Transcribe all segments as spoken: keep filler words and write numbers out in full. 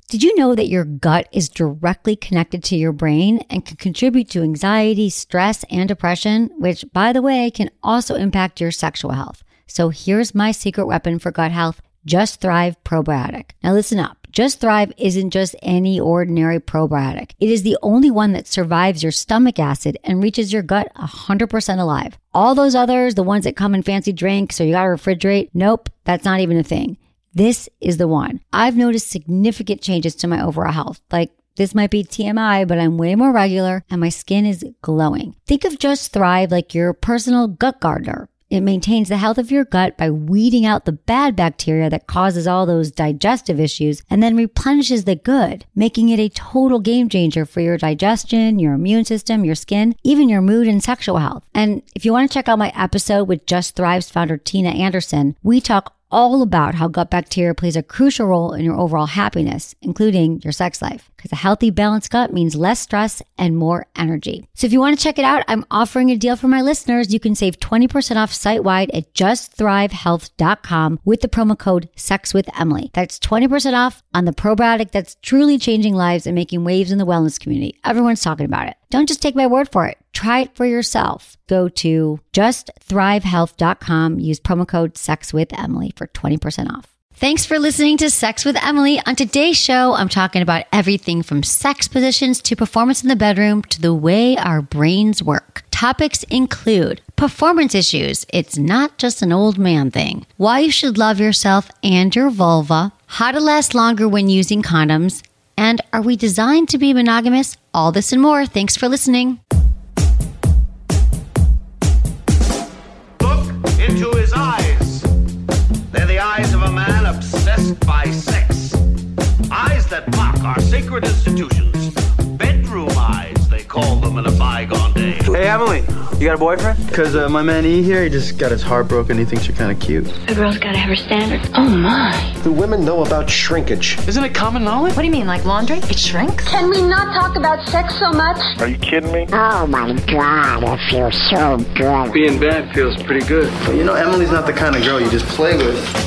Did you know that your gut is directly connected to your brain and can contribute to anxiety, stress, and depression, which, by the way, can also impact your sexual health? So here's my secret weapon for gut health, Just Thrive Probiotic. Now listen up. Just Thrive isn't just any ordinary probiotic. It is the only one that survives your stomach acid and reaches your gut one hundred percent alive. All those others, the ones that come in fancy drinks or you gotta refrigerate, nope, that's not even a thing. This is the one. I've noticed significant changes to my overall health. Like, this might be T M I, but I'm way more regular and my skin is glowing. Think of Just Thrive like your personal gut gardener. It maintains the health of your gut by weeding out the bad bacteria that causes all those digestive issues and then replenishes the good, making it a total game changer for your digestion, your immune system, your skin, even your mood and sexual health. And if you want to check out my episode with Just Thrive's founder, Tina Anderson, we talk all about how gut bacteria plays a crucial role in your overall happiness, including your sex life. Because a healthy, balanced gut means less stress and more energy. So if you want to check it out, I'm offering a deal for my listeners. You can save twenty percent off site-wide at just thrive health dot com with the promo code SEXWITHEMILY. That's twenty percent off on the probiotic that's truly changing lives and making waves in the wellness community. Everyone's talking about it. Don't just take my word for it. Try it for yourself. Go to just thrive health dot com. Use promo code SEXWITHEMILY for twenty percent off. Thanks for listening to Sex with Emily. On today's show, I'm talking about everything from sex positions to performance in the bedroom to the way our brains work. Topics include performance issues. It's not just an old man thing. Why you should love yourself and your vulva. How to last longer when using condoms. And are we designed to be monogamous? All this and more. Thanks for listening. Look into his eyes. They're the eyes of a man obsessed by sex. Eyes that mock our sacred institutions. Bedroom eyes, they call them in a bygone day. Hey, Emily, you got a boyfriend? Because uh, my man E here, he just got his heart broken. He thinks you're kind of cute. A girl's got to have her standards. Oh, my. Do women know about shrinkage? Isn't it common knowledge? What do you mean, like laundry? It shrinks? Can we not talk about sex so much? Are you kidding me? Oh, my God, it feels so good. Being bad feels pretty good. But you know, Emily's not the kind of girl you just play with.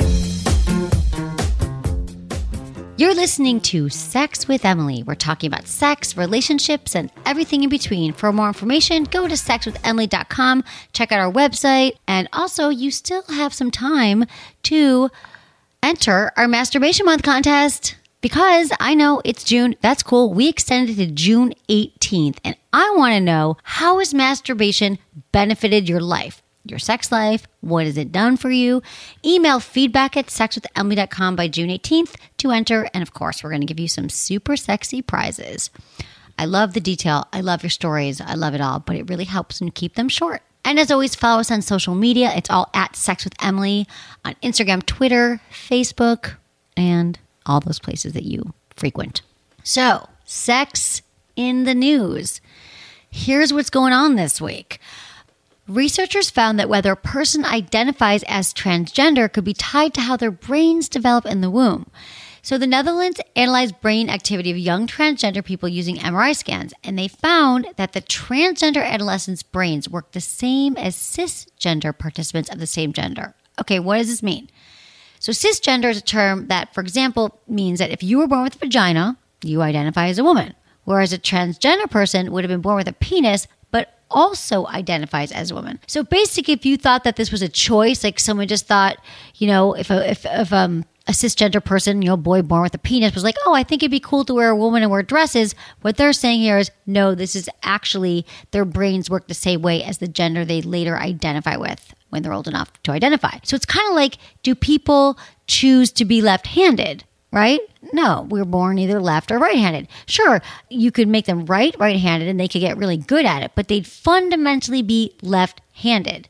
You're listening to Sex with Emily. We're talking about sex, relationships, and everything in between. For more information, go to sex with emily dot com. Check out our website. And also, you still have some time to enter our Masturbation Month contest. Because I know it's June. That's cool. We extended it to June eighteenth. And I want to know, how has masturbation benefited your life? Your sex life? What has it done for you? Email feedback at sex with emily dot com by June eighteenth to enter. And of course, we're going to give you some super sexy prizes. I love the detail. I love your stories. I love it all, but it really helps when you keep them short. And as always, follow us on social media. It's all at Sex with Emily on Instagram, Twitter, Facebook, and all those places that you frequent. So, sex in the news. Here's what's going on this week. Researchers found that whether a person identifies as transgender could be tied to how their brains develop in the womb. So the Netherlands analyzed brain activity of young transgender people using M R I scans, and they found that the transgender adolescents' brains work the same as cisgender participants of the same gender. Okay, what does this mean? So cisgender is a term that, for example, means that if you were born with a vagina, you identify as a woman, whereas a transgender person would have been born with a penis, but also identifies as a woman. So basically, if you thought that this was a choice, like someone just thought, you know, if a, if, if um, a cisgender person, you know, boy born with a penis was like, oh, I think it'd be cool to wear a woman and wear dresses. What they're saying here is, no, this is actually their brains work the same way as the gender they later identify with when they're old enough to identify. So it's kind of like, do people choose to be left-handed? Right? No, we were born either left or right-handed. Sure, you could make them right, right-handed, and they could get really good at it, but they'd fundamentally be left-handed.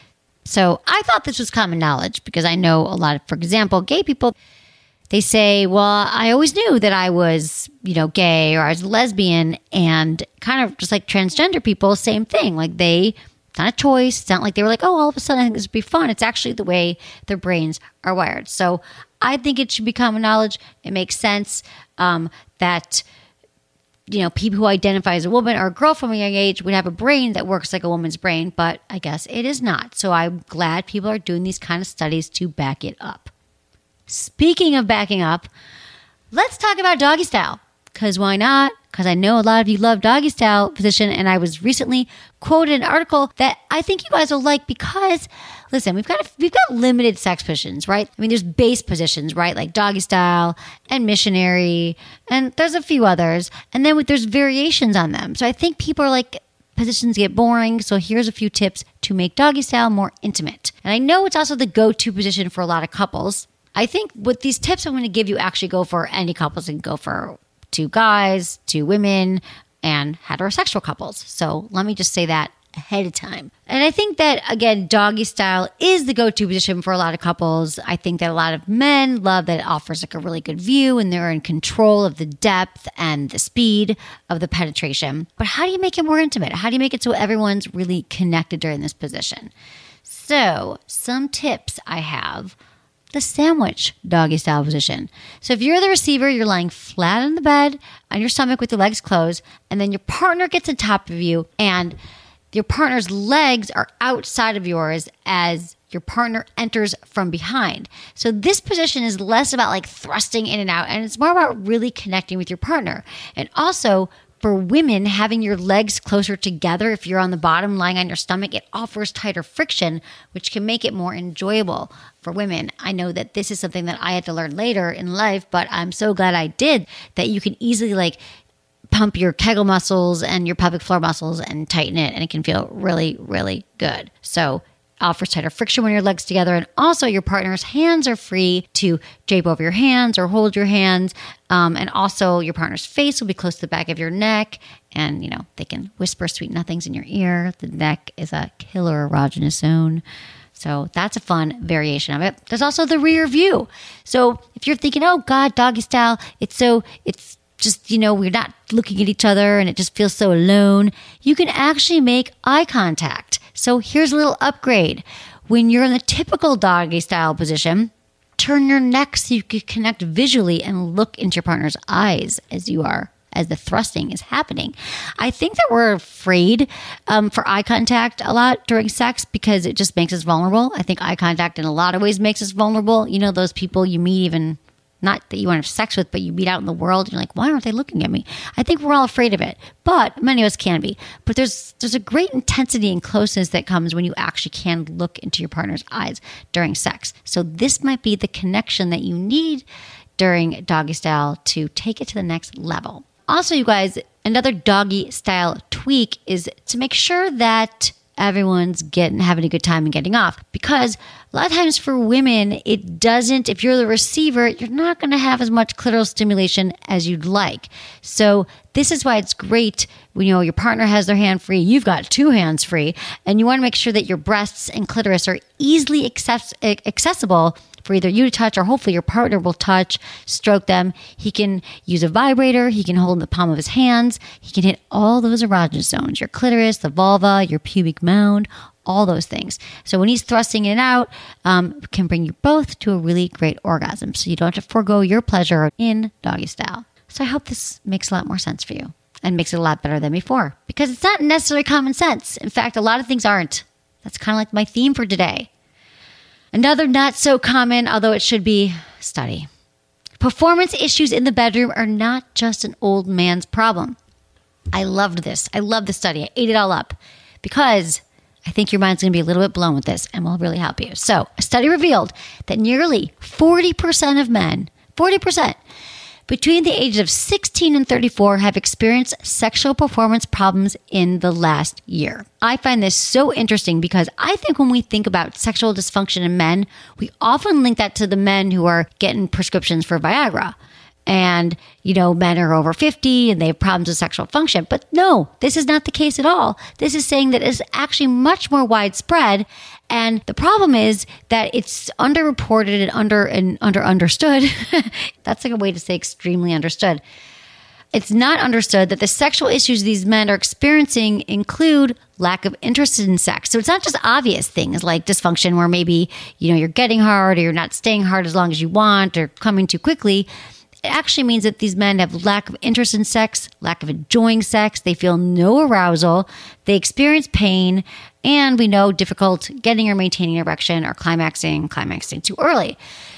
So I thought this was common knowledge because I know a lot of, for example, gay people, they say, well, I always knew that I was, you know, gay or I was lesbian, and kind of just like transgender people, same thing. Like they, it's not a choice. It's not like they were like, oh, all of a sudden I think this would be fun. It's actually the way their brains are wired. So I think it should be common knowledge. It makes sense um, that, you know, people who identify as a woman or a girl from a young age would have a brain that works like a woman's brain, but I guess it is not. So I'm glad people are doing these kind of studies to back it up. Speaking of backing up, Let's talk about doggy style. Because why not? Because I know a lot of you love doggy style position, and I was recently quoted in an article that I think you guys will like because, listen, we've got a, we've got limited sex positions, right? I mean, there's base positions, right? Like doggy style and missionary, and there's a few others, and then there's variations on them. So I think people are like, positions get boring, so here's a few tips to make doggy style more intimate. And I know it's also the go-to position for a lot of couples. I think with these tips I'm going to give you actually go for any couples and go for two guys, two women, and heterosexual couples. So let me just say that ahead of time. And I think that, again, doggy style is the go-to position for a lot of couples. I think that a lot of men love that it offers like a really good view and they're in control of the depth and the speed of the penetration. But how do you make it more intimate? How do you make it so everyone's really connected during this position? So some tips I have. The sandwich doggy style position. So if you're the receiver, you're lying flat on the bed on your stomach with your legs closed, and then your partner gets on top of you, and your partner's legs are outside of yours as your partner enters from behind. So this position is less about like thrusting in and out, and it's more about really connecting with your partner. And also, for women, having your legs closer together, if you're on the bottom lying on your stomach, it offers tighter friction, which can make it more enjoyable for women. I know that this is something that I had to learn later in life, but I'm so glad I did, that you can easily like pump your Kegel muscles and your pelvic floor muscles and tighten it, and it can feel really, really good. So offers tighter friction when your legs together, and also your partner's hands are free to drape over your hands or hold your hands, um, and also your partner's face will be close to the back of your neck, and you know they can whisper sweet nothings in your ear. The neck is a killer erogenous zone, so that's a fun variation of it. There's also the rear view. So if you're thinking, oh God, doggy style, it's so it's just, you know, we're not looking at each other and it just feels so alone, you can actually make eye contact. So here's a little upgrade. When you're in the typical doggy style position, turn your neck so you can connect visually and look into your partner's eyes as you are, as the thrusting is happening. I think that we're afraid um, for eye contact a lot during sex because it just makes us vulnerable. I think eye contact in a lot of ways makes us vulnerable. You know, those people you meet, even not that you want to have sex with, but you meet out in the world and you're like, why aren't they looking at me? I think we're all afraid of it, but many of us can be. But there's there's a great intensity and closeness that comes when you actually can look into your partner's eyes during sex. So this might be the connection that you need during doggy style to take it to the next level. Also, you guys, another doggy style tweak is to make sure that everyone's getting having a good time and getting off, because a lot of times for women, it doesn't, if you're the receiver, you're not going to have as much clitoral stimulation as you'd like. So this is why it's great when, you know, your partner has their hand free, you've got two hands free, and you want to make sure that your breasts and clitoris are easily access- accessible for either you to touch or hopefully your partner will touch, stroke them. He can use a vibrator. He can hold in the palm of his hands. He can hit all those erogenous zones, your clitoris, the vulva, your pubic mound, all those things. So when he's thrusting it out, um, it can bring you both to a really great orgasm. So you don't have to forego your pleasure in doggy style. So I hope this makes a lot more sense for you and makes it a lot better than before, because it's not necessarily common sense. In fact, a lot of things aren't. That's kind of like my theme for today. Another not so common, although it should be, study. Performance issues in the bedroom are not just an old man's problem. I loved this. I love the study. I ate it all up because I think your mind's going to be a little bit blown with this and will really help you. So a study revealed that nearly forty percent of men, forty percent, between the ages of sixteen and thirty-four have experienced sexual performance problems in the last year. I find this so interesting because I think when we think about sexual dysfunction in men, we often link that to the men who are getting prescriptions for Viagra. And, you know, men are over fifty and they have problems with sexual function. But no, this is not the case at all. This is saying that it's actually much more widespread. And the problem is that it's underreported and under and under understood. That's like a way to say extremely understood. It's not understood that the sexual issues these men are experiencing include lack of interest in sex. So it's not just obvious things like dysfunction where maybe, you know, you're getting hard or you're not staying hard as long as you want or coming too quickly. It actually means that these men have lack of interest in sex, lack of enjoying sex. They feel no arousal. They experience pain. And we know difficult getting or maintaining erection or climaxing, climaxing too early.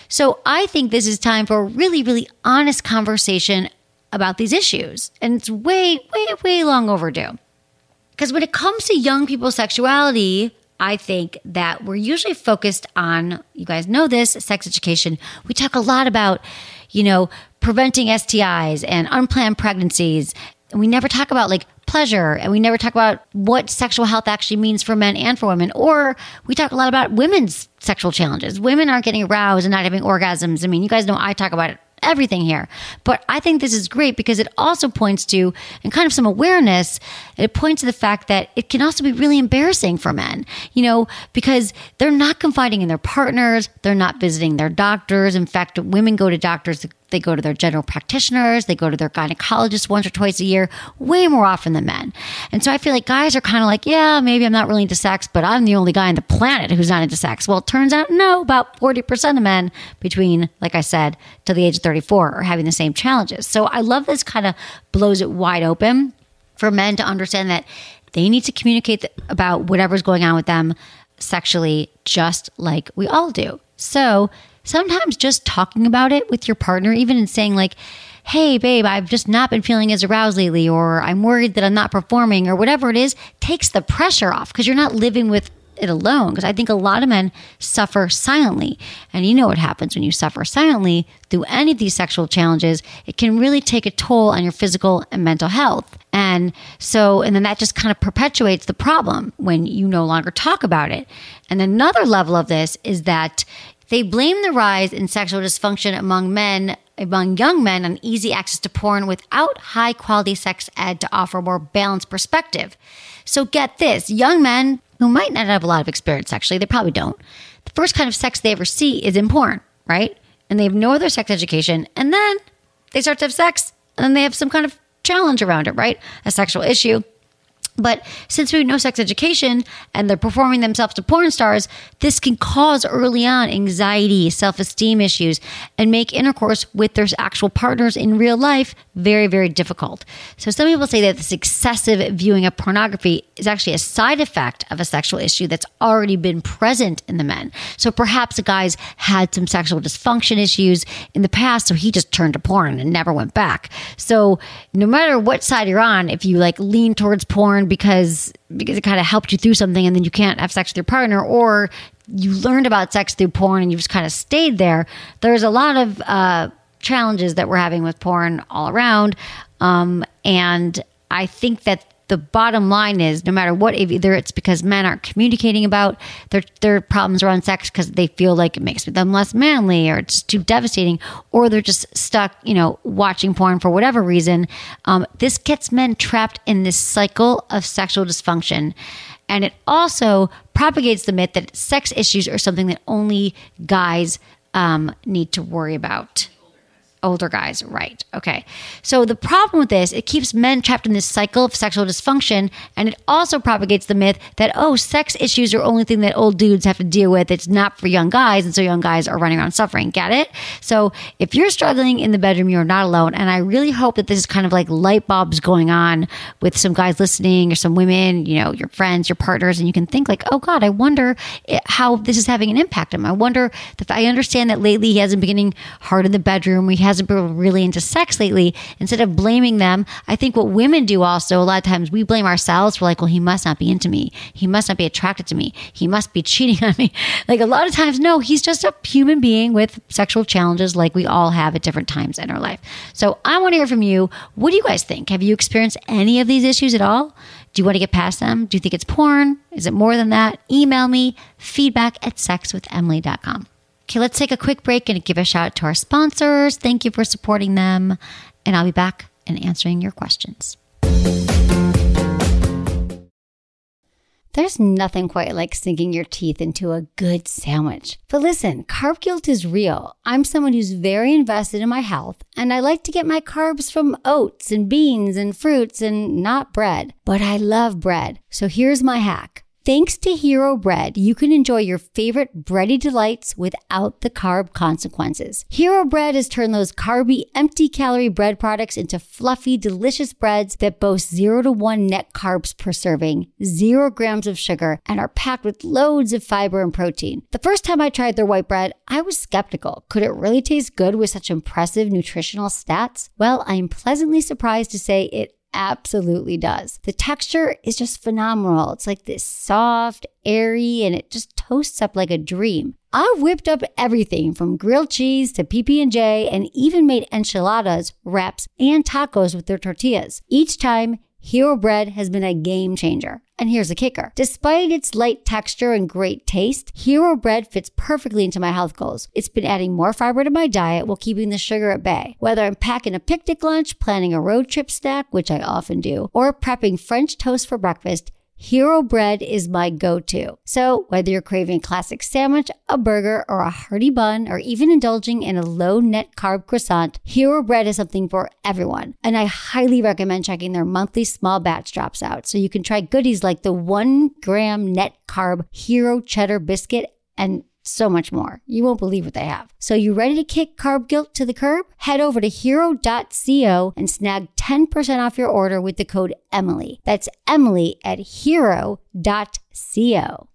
So I think this is time for a really, really honest conversation about these issues. And it's way, way, way long overdue. Because when it comes to young people's sexuality, I think that we're usually focused on, you guys know this, sex education. We talk a lot about, you know, preventing S T Is and unplanned pregnancies. And we never talk about like pleasure, and we never talk about what sexual health actually means for men and for women. Or we talk a lot about women's sexual challenges. Women aren't getting aroused and not having orgasms. I mean, you guys know I talk about it. Everything here. But I think this is great because it also points to, and kind of some awareness, it points to the fact that it can also be really embarrassing for men, you know, because they're not confiding in their partners. They're not visiting their doctors. In fact, women go to doctors, they go to their general practitioners, they go to their gynecologist once or twice a year, way more often than men. And so I feel like guys are kind of like, yeah, maybe I'm not really into sex, but I'm the only guy on the planet who's not into sex. Well, it turns out, no, about forty percent of men between, like I said, to the age of thirty-four are having the same challenges. So I love this kind of blows it wide open for men to understand that they need to communicate about whatever's going on with them sexually, just like we all do. So sometimes just talking about it with your partner, even in saying like, hey, babe, I've just not been feeling as aroused lately, or I'm worried that I'm not performing, or whatever it is, takes the pressure off because you're not living with it alone. Because I think a lot of men suffer silently. And you know what happens when you suffer silently through any of these sexual challenges. It can really take a toll on your physical and mental health. And so, and then that just kind of perpetuates the problem when you no longer talk about it. And another level of this is that they blame the rise in sexual dysfunction among men, among young men, on easy access to porn without high quality sex ed to offer a more balanced perspective. So get this, young men who might not have a lot of experience sexually, they probably don't. The first kind of sex they ever see is in porn, right? And they have no other sex education. And then they start to have sex, and then they have some kind of challenge around it, right? A sexual issue. But since we have no sex education and they're performing themselves to porn stars, this can cause early on anxiety, self-esteem issues, and make intercourse with their actual partners in real life very, very difficult. So some people say that this excessive viewing of pornography is actually a side effect of a sexual issue that's already been present in the men. So perhaps the guy's had some sexual dysfunction issues in the past, so he just turned to porn and never went back. So no matter what side you're on, if you like lean towards porn because because it kind of helped you through something and then you can't have sex with your partner, or you learned about sex through porn and you just kind of stayed there, there's a lot of uh, challenges that we're having with porn all around. Um, and I think that the bottom line is, no matter what, either it's because men aren't communicating about their their problems around sex because they feel like it makes them less manly, or it's too devastating, or they're just stuck, you know, watching porn for whatever reason. Um, this gets men trapped in this cycle of sexual dysfunction. And it also propagates the myth that sex issues are something that only guys um, need to worry about. Older guys, right. Okay. So the problem with this, it keeps men trapped in this cycle of sexual dysfunction, and it also propagates the myth that, oh, sex issues are only thing that old dudes have to deal with. It's not for young guys, and so young guys are running around suffering. Get it? So if you're struggling in the bedroom, you're not alone, and I really hope that this is kind of like light bulbs going on with some guys listening, or some women, you know, your friends, your partners, and you can think like, oh God, I wonder how this is having an impact on him. I wonder, if I understand that lately he hasn't been getting hard in the bedroom, he hasn't been really into sex lately. Instead of blaming them, I think what women do also, a lot of times we blame ourselves. We're like, well, he must not be into me. He must not be attracted to me. He must be cheating on me. Like a lot of times, no, he's just a human being with sexual challenges like we all have at different times in our life. So I want to hear from you. What do you guys think? Have you experienced any of these issues at all? Do you want to get past them? Do you think it's porn? Is it more than that? Email me, feedback at sex with emily dot com. Okay, let's take a quick break and give a shout out to our sponsors. Thank you for supporting them. And I'll be back and answering your questions. There's nothing quite like sinking your teeth into a good sandwich. But listen, carb guilt is real. I'm someone who's very invested in my health, and I like to get my carbs from oats and beans and fruits and not bread. But I love bread. So here's my hack. Thanks to Hero Bread, you can enjoy your favorite bready delights without the carb consequences. Hero Bread has turned those carby, empty-calorie bread products into fluffy, delicious breads that boast zero to one net carbs per serving, zero grams of sugar, and are packed with loads of fiber and protein. The first time I tried their white bread, I was skeptical. Could it really taste good with such impressive nutritional stats? Well, I am pleasantly surprised to say it absolutely does. The texture is just phenomenal. It's like this soft, airy, and it just toasts up like a dream. I've whipped up everything from grilled cheese to P B and J and even made enchiladas, wraps, and tacos with their tortillas. Each time, Hero Bread has been a game changer. And here's the kicker. Despite its light texture and great taste, Hero Bread fits perfectly into my health goals. It's been adding more fiber to my diet while keeping the sugar at bay. Whether I'm packing a picnic lunch, planning a road trip snack, which I often do, or prepping French toast for breakfast, Hero Bread is my go-to. So whether you're craving a classic sandwich, a burger, or a hearty bun, or even indulging in a low net carb croissant, Hero Bread is something for everyone. And I highly recommend checking their monthly small batch drops out so you can try goodies like the one gram net carb Hero Cheddar Biscuit and so much more. You won't believe what they have. So you ready to kick carb guilt to the curb? Head over to hero dot co and snag ten percent off your order with the code Emily. That's Emily at hero dot co.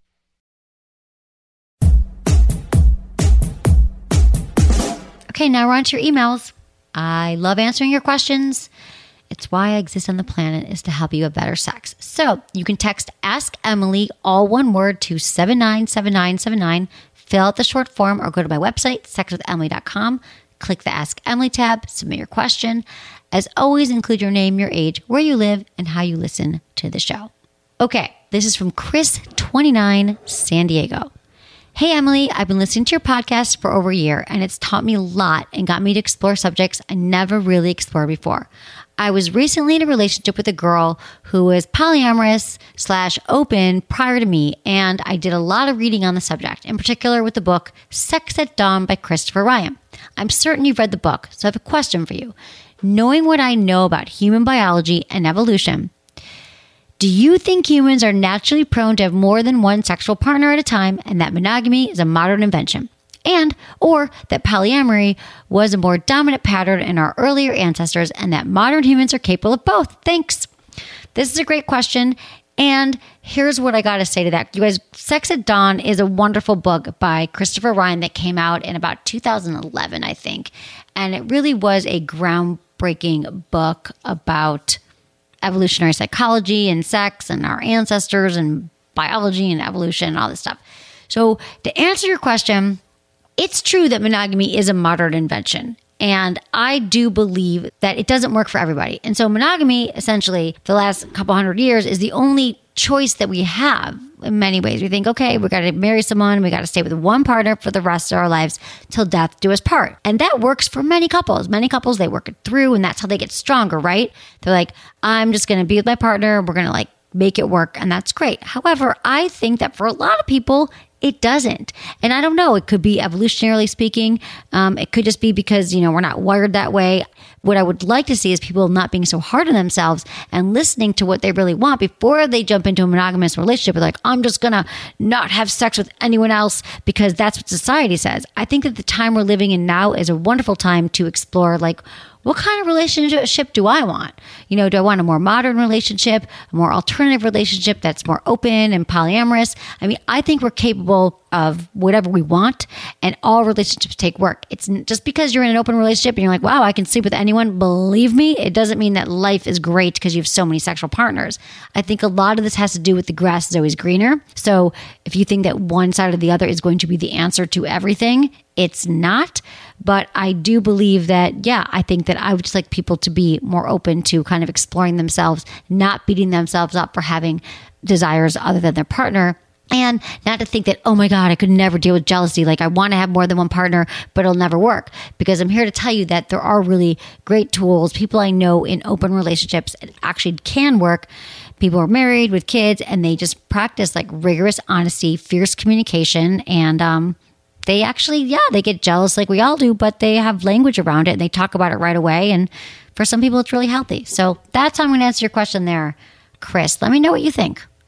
Okay, now we're on to your emails. I love answering your questions. It's why I exist on the planet, is to help you have better sex. So you can text Ask Emily, all one word, to seven nine seven nine seven nine. Fill out the short form or go to my website, sex with emily dot com. Click the Ask Emily tab, submit your question. As always, include your name, your age, where you live, and how you listen to the show. Okay, this is from Chris, twenty-nine, San Diego. Hey, Emily, I've been listening to your podcast for over a year, and it's taught me a lot and got me to explore subjects I never really explored before. I was recently in a relationship with a girl who was polyamorous slash open prior to me, and I did a lot of reading on the subject, in particular with the book Sex at Dawn by Christopher Ryan. I'm certain you've read the book, so I have a question for you. Knowing what I know about human biology and evolution, do you think humans are naturally prone to have more than one sexual partner at a time, and that monogamy is a modern invention? And, or that polyamory was a more dominant pattern in our earlier ancestors and that modern humans are capable of both? Thanks. This is a great question. And here's what I got to say to that. You guys, Sex at Dawn is a wonderful book by Christopher Ryan that came out in about two thousand eleven, I think. And it really was a groundbreaking book about evolutionary psychology and sex and our ancestors and biology and evolution and all this stuff. So to answer your question, it's true that monogamy is a modern invention, and I do believe that it doesn't work for everybody. And so monogamy, essentially, for the last couple hundred years, is the only choice that we have in many ways. We think, okay, we got to marry someone, we got to stay with one partner for the rest of our lives till death do us part. And that works for many couples. Many couples, they work it through, and that's how they get stronger, right? They're like, I'm just going to be with my partner, we're going to like make it work, and that's great. However, I think that for a lot of people, it doesn't. And I don't know, it could be evolutionarily speaking. Um, it could just be because, you know, we're not wired that way. What I would like to see is people not being so hard on themselves and listening to what they really want before they jump into a monogamous relationship. Like, I'm just going to not have sex with anyone else because that's what society says. I think that the time we're living in now is a wonderful time to explore, like, what kind of relationship do I want? You know, do I want a more modern relationship, a more alternative relationship that's more open and polyamorous? I mean, I think we're capable of whatever we want, and all relationships take work. It's just because you're in an open relationship and you're like, wow, I can sleep with anyone. Believe me, it doesn't mean that life is great because you have so many sexual partners. I think a lot of this has to do with the grass is always greener. So if you think that one side or the other is going to be the answer to everything, it's not. But I do believe that, yeah, I think that I would just like people to be more open to kind of exploring themselves, not beating themselves up for having desires other than their partner. And not to think that, oh my God, I could never deal with jealousy. Like, I want to have more than one partner, but it'll never work. Because I'm here to tell you that there are really great tools. People I know in open relationships, it actually can work. People are married with kids and they just practice like rigorous honesty, fierce communication. And um, they actually, yeah, they get jealous like we all do, but they have language around it and they talk about it right away. And for some people, it's really healthy. So that's how I'm going to answer your question there, Chris. Let me know what you think.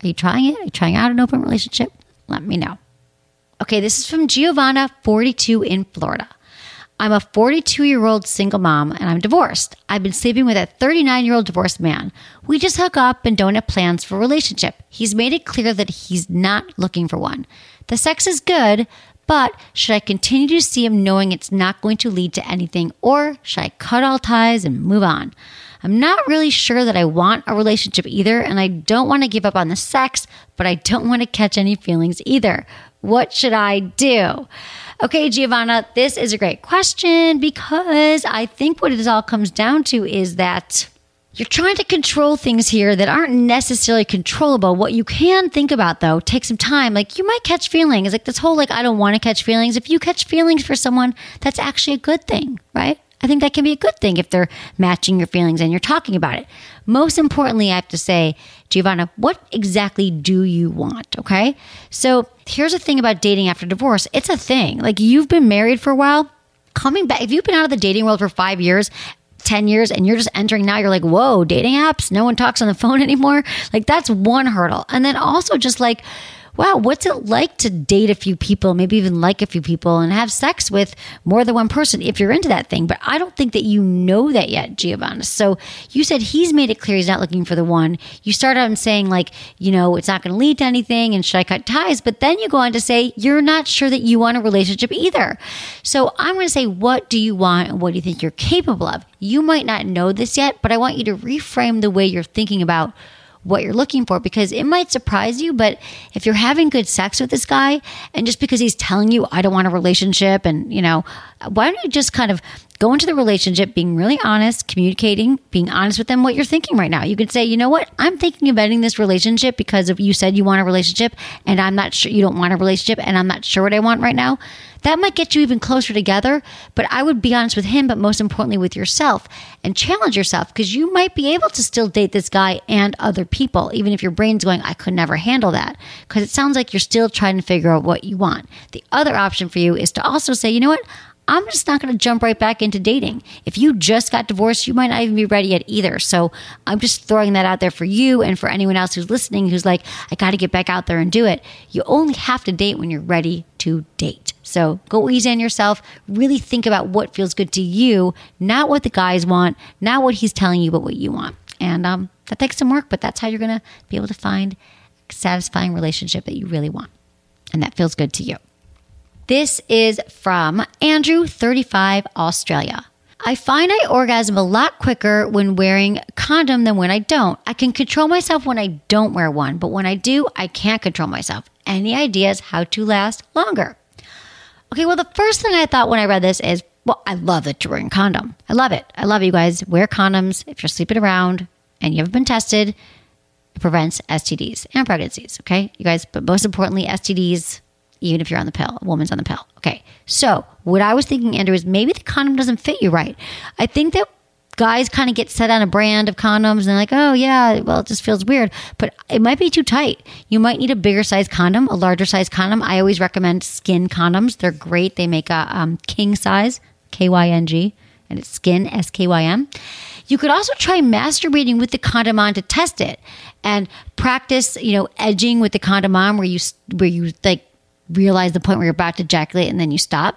Are you trying it? Are you trying out an open relationship? Let me know. Okay, this is from Giovanna, forty-two, in Florida. I'm a forty-two-year-old single mom, and I'm divorced. I've been sleeping with a thirty-nine-year-old divorced man. We just hook up and don't have plans for a relationship. He's made it clear that he's not looking for one. The sex is good, but should I continue to see him knowing it's not going to lead to anything, or should I cut all ties and move on? I'm not really sure that I want a relationship either, and I don't want to give up on the sex, but I don't want to catch any feelings either. What should I do? Okay, Giovanna, this is a great question because I think what it all comes down to is that you're trying to control things here that aren't necessarily controllable. What you can think about, though, take some time. Like, you might catch feelings. Like, this whole, like, I don't want to catch feelings. If you catch feelings for someone, that's actually a good thing, right? I think that can be a good thing if they're matching your feelings and you're talking about it. Most importantly, I have to say, Giovanna, what exactly do you want? Okay. So here's the thing about dating after divorce. It's a thing. Like, you've been married for a while, coming back. If you've been out of the dating world for five years, ten years, and you're just entering now, you're like, whoa, dating apps, no one talks on the phone anymore. Like, that's one hurdle. And then also just like, wow, what's it like to date a few people, maybe even like a few people, and have sex with more than one person if you're into that thing? But I don't think that you know that yet, Giovanna. So you said he's made it clear he's not looking for the one. You start out and saying, like, you know, it's not going to lead to anything, and should I cut ties? But then you go on to say you're not sure that you want a relationship either. So I'm going to say, what do you want and what do you think you're capable of? You might not know this yet, but I want you to reframe the way you're thinking about what you're looking for, because it might surprise you. But if you're having good sex with this guy, and just because he's telling you, I don't want a relationship, and, you know, why don't you just kind of go into the relationship being really honest, communicating, being honest with them what you're thinking right now. You could say, you know what, I'm thinking of ending this relationship because of you said you want a relationship, and I'm not sure, you don't want a relationship, and I'm not sure what I want right now. That might get you even closer together, but I would be honest with him, but most importantly with yourself, and challenge yourself, because you might be able to still date this guy and other people, even if your brain's going, I could never handle that, because it sounds like you're still trying to figure out what you want. The other option for you is to also say, you know what, I'm just not going to jump right back into dating. If you just got divorced, you might not even be ready yet either. So I'm just throwing that out there for you and for anyone else who's listening who's like, I got to get back out there and do it. You only have to date when you're ready to date. So go easy on yourself. Really think about what feels good to you, not what the guys want, not what he's telling you, but what you want. And um, that takes some work, but that's how you're going to be able to find a satisfying relationship that you really want and that feels good to you. This is from Andrew, thirty-five, Australia. I find I orgasm a lot quicker when wearing a condom than when I don't. I can control myself when I don't wear one, but when I do, I can't control myself. Any ideas how to last longer? Okay, well, the first thing I thought when I read this is, well, I love that you're wearing a condom. I love it. I love it, you guys. Wear condoms if you're sleeping around and you haven't been tested. It prevents S T Ds and pregnancies, okay, you guys? But most importantly, S T Ds, even if you're on the pill, a woman's on the pill. Okay, so what I was thinking, Andrew, is maybe the condom doesn't fit you right. I think that guys kind of get set on a brand of condoms and they're like, oh yeah, well, it just feels weird, but it might be too tight. You might need a bigger size condom, a larger size condom. I always recommend skin condoms. They're great. They make a um, king size, K Y N G, and it's skin, S K Y M. You could also try masturbating with the condom on to test it and practice, you know, edging with the condom on where you, where you like, realize the point where you're about to ejaculate and then you stop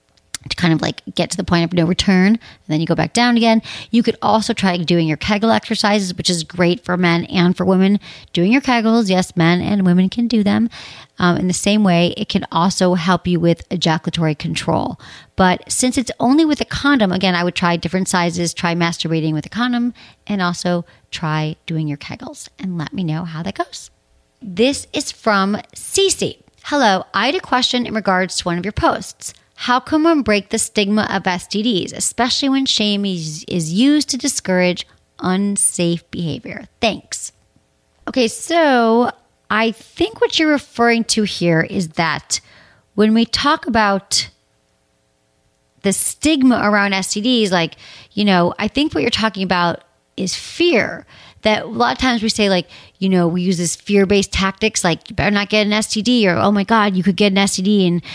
to kind of like get to the point of no return, and then you go back down again. You could also try doing your Kegel exercises, which is great for men and for women. Doing your Kegels, yes, men and women can do them. Um, in the same way, it can also help you with ejaculatory control. But since it's only with a condom, again, I would try different sizes, try masturbating with a condom, and also try doing your Kegels, and let me know how that goes. This is from Cece. Hello, I had a question in regards to one of your posts. How can one break the stigma of S T Ds, especially when shame is, is used to discourage unsafe behavior? Thanks. Okay, so I think what you're referring to here is that when we talk about the stigma around S T Ds, like, you know, I think what you're talking about is fear. That a lot of times we say, like, you know, we use this fear-based tactics, like, you better not get an S T D, or, oh my God, you could get an S T D. And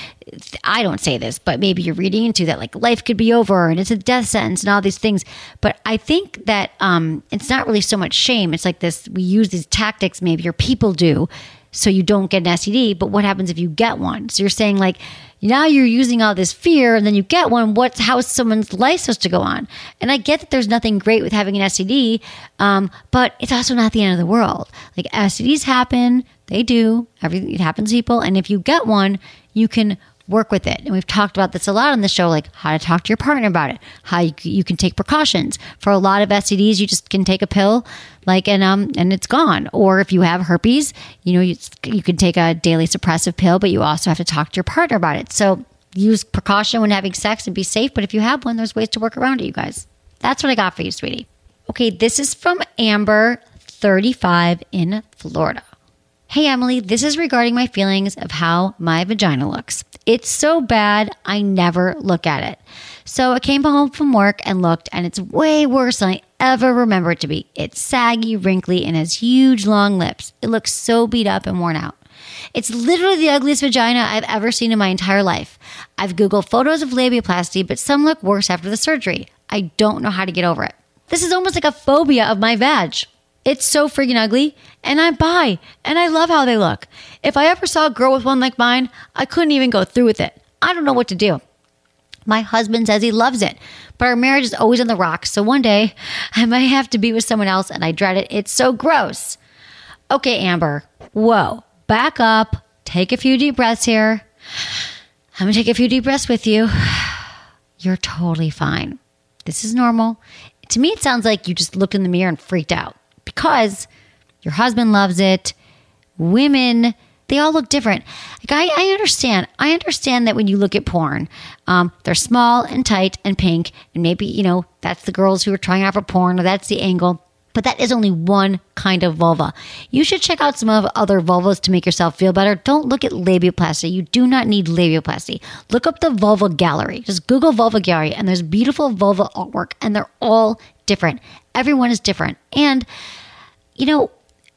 I don't say this, but maybe you're reading into that, like, life could be over and it's a death sentence and all these things. But I think that um, it's not really so much shame. It's like this, we use these tactics, maybe, or people do, so you don't get an S T D. But what happens if you get one? So you're saying, like, now you're using all this fear and then you get one. What's, how is someone's life supposed to go on? And I get that there's nothing great with having an S T D, um, but it's also not the end of the world. Like, S T Ds happen. They do. Everything, it happens to people. And if you get one, you can work with it. And we've talked about this a lot on the show, like how to talk to your partner about it, how you, you can take precautions. For a lot of S T Ds, you just can take a pill, like, and um, and it's gone. Or if you have herpes, you know, you, you can take a daily suppressive pill, but you also have to talk to your partner about it. So use precaution when having sex and be safe. But if you have one, there's ways to work around it, you guys. That's what I got for you, sweetie. Okay, this is from Amber, thirty-five, in Florida. Hey, Emily, this is regarding my feelings of how my vagina looks. It's so bad, I never look at it. So I came home from work and looked, and it's way worse than I ever remember it to be. It's saggy, wrinkly, and has huge, long lips. It looks so beat up and worn out. It's literally the ugliest vagina I've ever seen in my entire life. I've Googled photos of labiaplasty, but some look worse after the surgery. I don't know how to get over it. This is almost like a phobia of my vag. It's so freaking ugly, and I'm bi, and I love how they look. If I ever saw a girl with one like mine, I couldn't even go through with it. I don't know what to do. My husband says he loves it, but our marriage is always on the rocks, so one day I might have to be with someone else, and I dread it. It's so gross. Okay, Amber, whoa, back up, take a few deep breaths here. I'm going to take a few deep breaths with you. You're totally fine. This is normal. To me, it sounds like you just looked in the mirror and freaked out. Because your husband loves it. Women, they all look different. Like I, I understand. I understand that when you look at porn, um, they're small and tight and pink. And maybe, you know, that's the girls who are trying out for porn, or that's the angle. But that is only one kind of vulva. You should check out some of other vulvas to make yourself feel better. Don't look at labiaplasty. You do not need labiaplasty. Look up the vulva gallery. Just Google vulva gallery, and there's beautiful vulva artwork, and they're all different. Everyone is different. And, you know,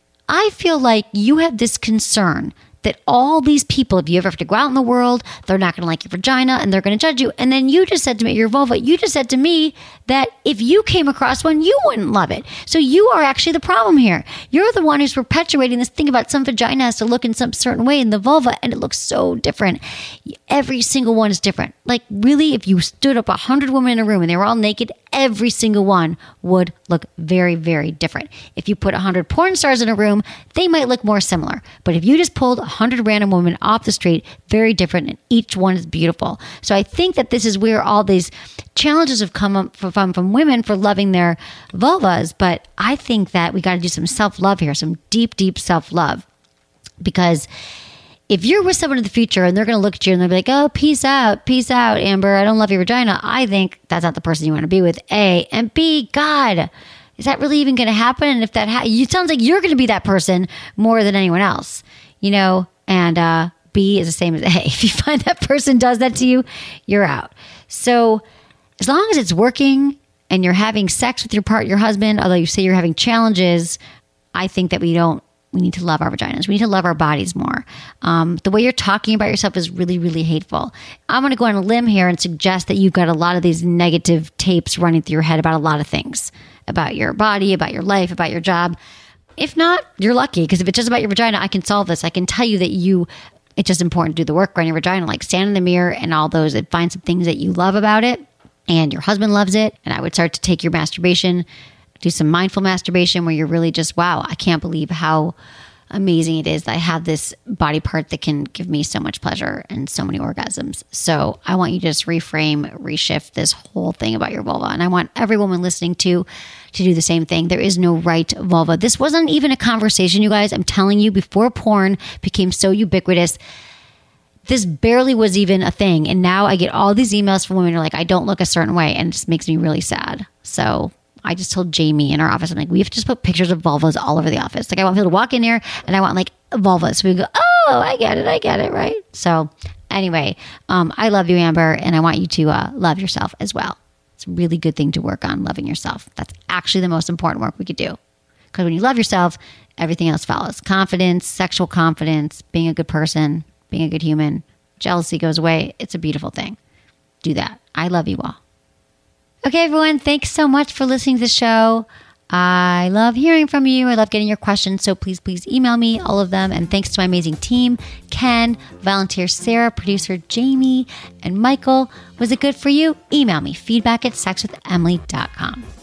I feel like you have this concern that all these people, if you ever have to go out in the world, they're not going to like your vagina and they're going to judge you. And then you just said to me, your vulva, you just said to me that if you came across one, you wouldn't love it. So you are actually the problem here. You're the one who's perpetuating this thing about some vagina has to look in some certain way in the vulva, and it looks so different. Every single one is different. Like, really, if you stood up a hundred women in a room and they were all naked, every single one would look very, very different. If you put a hundred porn stars in a room, they might look more similar. But if you just pulled a hundred random women off the street, very different, and each one is beautiful. So I think that this is where all these challenges have come up from, from women for loving their vulvas. But I think that we got to do some self-love here, some deep, deep self-love. Because if you're with someone in the future and they're going to look at you and they'll be like, oh, peace out, peace out, Amber, I don't love your vagina, I think that's not the person you want to be with, A. And B, God, is that really even going to happen? And if that ha- it sounds like you're going to be that person more than anyone else, you know, and uh, B is the same as A. If you find that person does that to you, you're out. So as long as it's working and you're having sex with your part, your husband, although you say you're having challenges, I think that we don't, we need to love our vaginas. We need to love our bodies more. Um, the way you're talking about yourself is really, really hateful. I'm going to go on a limb here and suggest that you've got a lot of these negative tapes running through your head about a lot of things, about your body, about your life, about your job. If not, you're lucky, because if it's just about your vagina, I can solve this. I can tell you that you, it's just important to do the work on your vagina, like stand in the mirror and all those, and find some things that you love about it, and your husband loves it. And I would start to take your masturbation, do some mindful masturbation where you're really just, wow, I can't believe how amazing it is that I have this body part that can give me so much pleasure and so many orgasms. So I want you to just reframe, reshift this whole thing about your vulva. And I want every woman listening to to do the same thing. There is no right vulva. This wasn't even a conversation, you guys. I'm telling you, before porn became so ubiquitous, this barely was even a thing. And now I get all these emails from women who are like, I don't look a certain way. And it just makes me really sad. So I just told Jamie in our office, I'm like, we have to just put pictures of vulvas all over the office. Like, I want people to walk in here and I want like vulvas. So we go, oh, I get it. I get it. Right. So anyway, um, I love you, Amber. And I want you to uh, love yourself as well. It's a really good thing to work on, loving yourself. That's actually the most important work we could do. Because when you love yourself, everything else follows. Confidence, sexual confidence, being a good person, being a good human. Jealousy goes away. It's a beautiful thing. Do that. I love you all. Okay, everyone. Thanks so much for listening to the show. I love hearing from you. I love getting your questions. So please, please email me all of them. And thanks to my amazing team, Ken, volunteer Sarah, producer Jamie, and Michael. Was it good for you? Email me, feedback at sex with emily dot com.